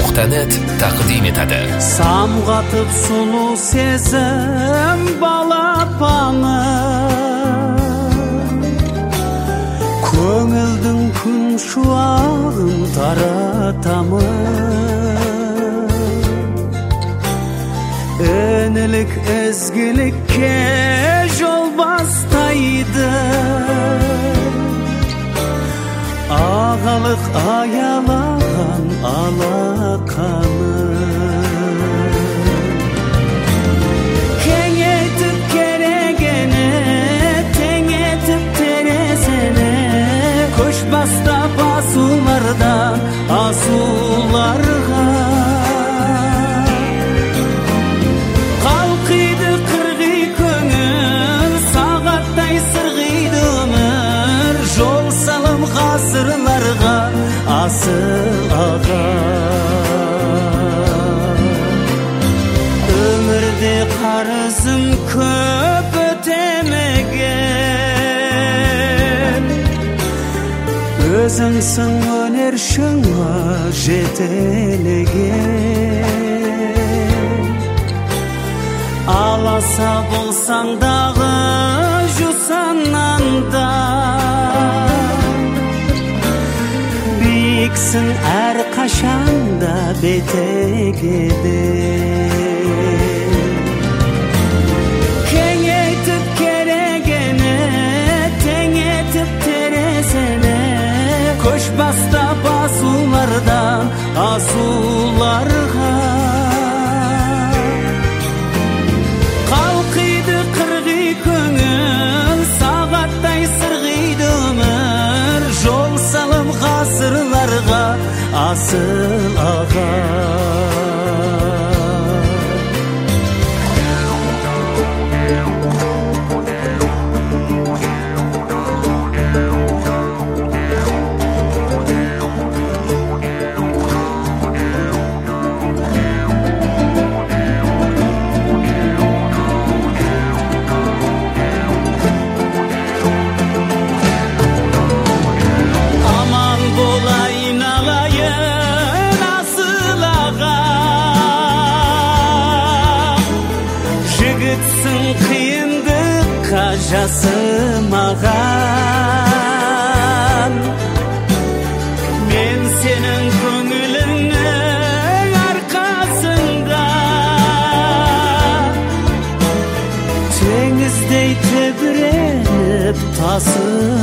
.net taqdim etadi. Samgatib sulu sezim balapаңы, көңілдің күн шуағын таратамы. Enlik ezgilikке жол бастайды, ағалық аялаған алақаны. Кеңейтіп керегені, теңетіп терезені, көш бастап асулардан асуларға. Қалқиды қырғи көңіл, сағаттай сырғиды өмір, жол салым ғасырларға асыл аға. Өмірде қарызым көп өтемеген, өзіңсің өнер шыңға жетелеген. Аласа болсаң дағы жусаннан да, биіксің әр қашанда бетегеде. Кеңейтіп керегені, теңетіп терезені, көш бастап асулардан асуларға. Қалқиды қырғи көңіл, сағаттай сырғиды өмір, жол салым ғасырларға асыл аға. Жасымаған, мен сенің көңіліңнің арқасында, теңіздей тебіреніп тасып